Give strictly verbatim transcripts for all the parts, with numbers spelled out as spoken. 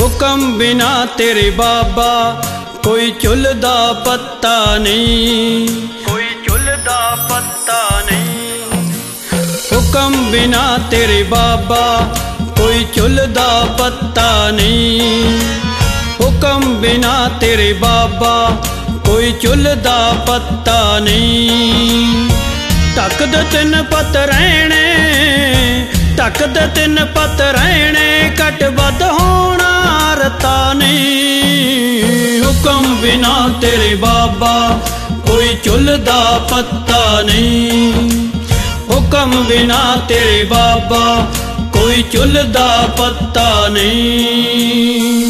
हुक्म बिना तेरे बाबा कोई चुलदा पत्ता नहीं, कोई चुलदा पत्ता नहीं। हुक्म बिना तेरे बाबा कोई चुलदा पत्ता नहीं, हुक्म बिना तेरे बाबा कोई चुलदा पत्ता नहीं। तकद तिन पत रहने, तकद तिन पत रहने, कट बद होना रता नहीं। हुक्म बिना तेरे बाबा कोई चुलदा पत्ता नहीं, हुक्म बिना तेरे बाबा कोई चुलदा पत्ता नहीं।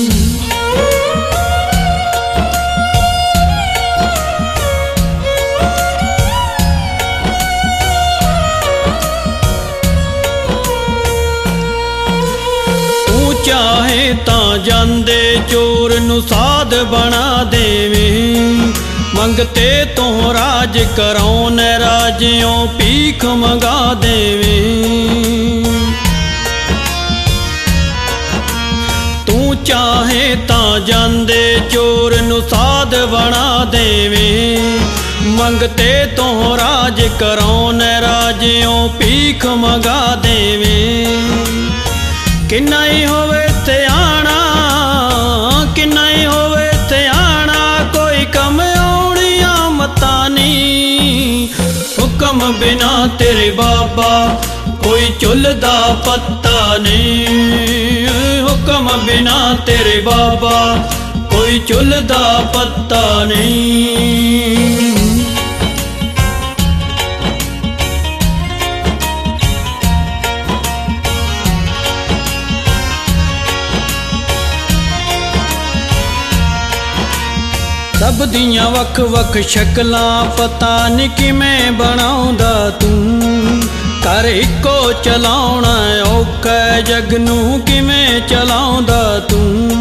चाहे तां जांदे चोर नू साध बना देवें, मंगते तो राज कराउन राजियों भीख मंगा देवें। तू चाहे तां जांदे चोर नू साध बना देवें, मंगते तो राज कराउन राजियों भीख मंगा देवें। किन्ना ही होवे त्याणा, किन्ना ही होवे त्याणा, कोई कम आउणिया मता नहीं। हुक्म बिना तेरे बाबा कोई चुलदा पत्ता नहीं, हुक्म बिना तेरे बाबा कोई चुलदा पत्ता नहीं। सब दियां वख वख शक्लां पता नहीं किवें बनाउंदा तू, कर इक्को चलाउणा औखा जग नूं किवें चलाउंदा तू।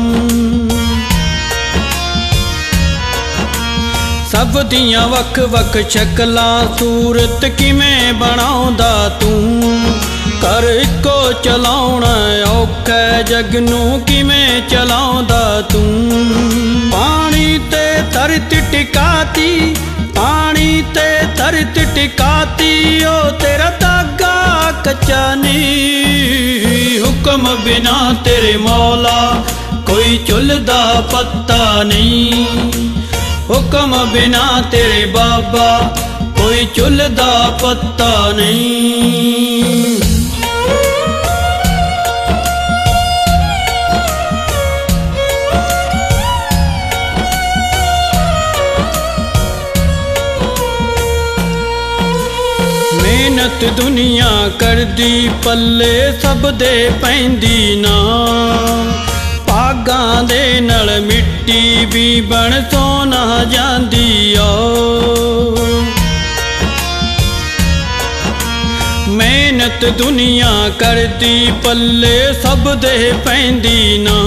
सब दियां वख वख शक्लां सूरत किवें बनाउंदा तू, कर इक्को चलाउणा औखा जग नूं किवें चलाउंदा तू। पानी ते धरत टिकाती, पानी ते धरत टिकाती, ओ तेरा धागा कच्चा नहीं। हुक्म बिना तेरे मौला कोई चुलदा पत्ता नहीं, हुक्म बिना तेरे बाबा कोई चुलदा पत्ता नहीं। मेहनत दुनिया करदी पल्ले सब दे पैंदी ना, भागां दे नल मिट्टी भी बन सोना जांदी ओ। मेहनत दुनिया करदी पल्ले सब दे पैंदी ना,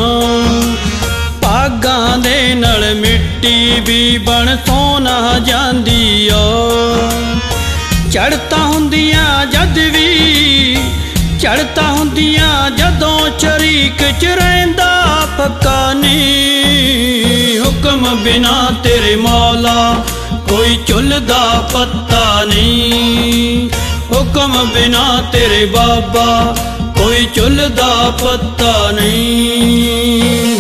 भागां दे नल मिट्टी भी बन सोना जांदी ओ। चढ़ता हुंदियां जद भी, चढ़ता हुंदियां जदों शरीक च रहिंदा पक्का नहीं। हुक्म बिना तेरे मौला कोई चुलदा पत्ता नहीं, हुक्म बिना तेरे बाबा कोई चुलदा पत्ता नहीं।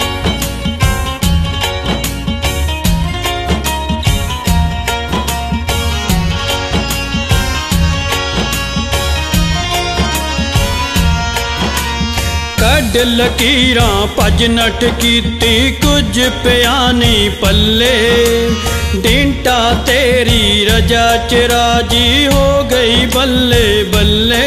कड लकीरां भज नठ कीती कुछ पिया नहीं पल्ले, डिंटा तेरी रजा च राजी हो गई बल्ले बल्ले।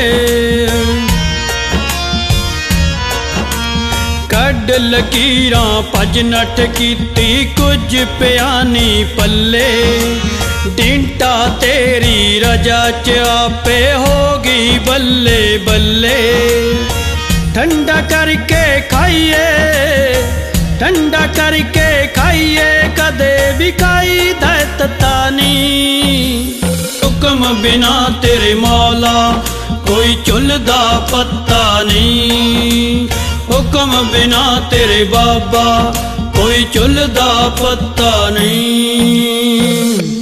कड लकीरां भज नठ कीती कुछ पिया नहीं पल्ले, डिंटा तेरी रजा च आपे हो गई बल्ले बल्ले। ठंडा करके खाइए, ठंडा करके खाइए, कदे भी खाई दैतता नहीं। हुक्म बिना तेरे मौला कोई चुलदा पत्ता नहीं, ਹੁਕਮ ਬਿਨਾ ਤੇਰੇ ਬਾਬਾ ਕੋਈ ਝੁੱਲਦਾ ਪੱਤਾ ਨਹੀਂ।